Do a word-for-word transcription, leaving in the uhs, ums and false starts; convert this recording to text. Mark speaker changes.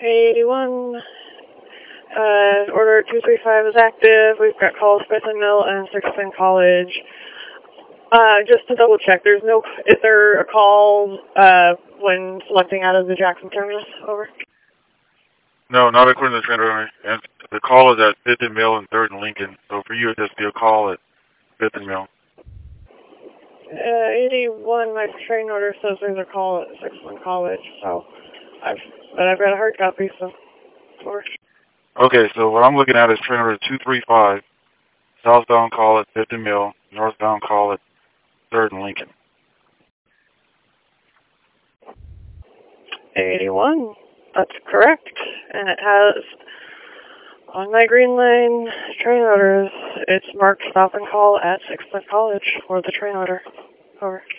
Speaker 1: eighty-one, uh, order two three five is active. We've got calls Smith and Mill and Sixton College. Uh, just to double check, there's no, is there a call, uh, when selecting out of the Jackson terminus? Over.
Speaker 2: No, not according to the train order. And the call is at fifth and Mill and third and Lincoln. So for you, it'd just be a call at fifth and Mill.
Speaker 1: Uh, eighty-one, my train order says there's a call at Sixton College, so I've, but I've got a hard copy, so, over.
Speaker 2: Okay, so what I'm looking at is train order two three five, southbound call at fifth and Mill, northbound call at third and Lincoln.
Speaker 1: eighty-one, that's correct, and it has, on my Green Line train orders, it's marked stop and call at Sixton College for the train order. Over.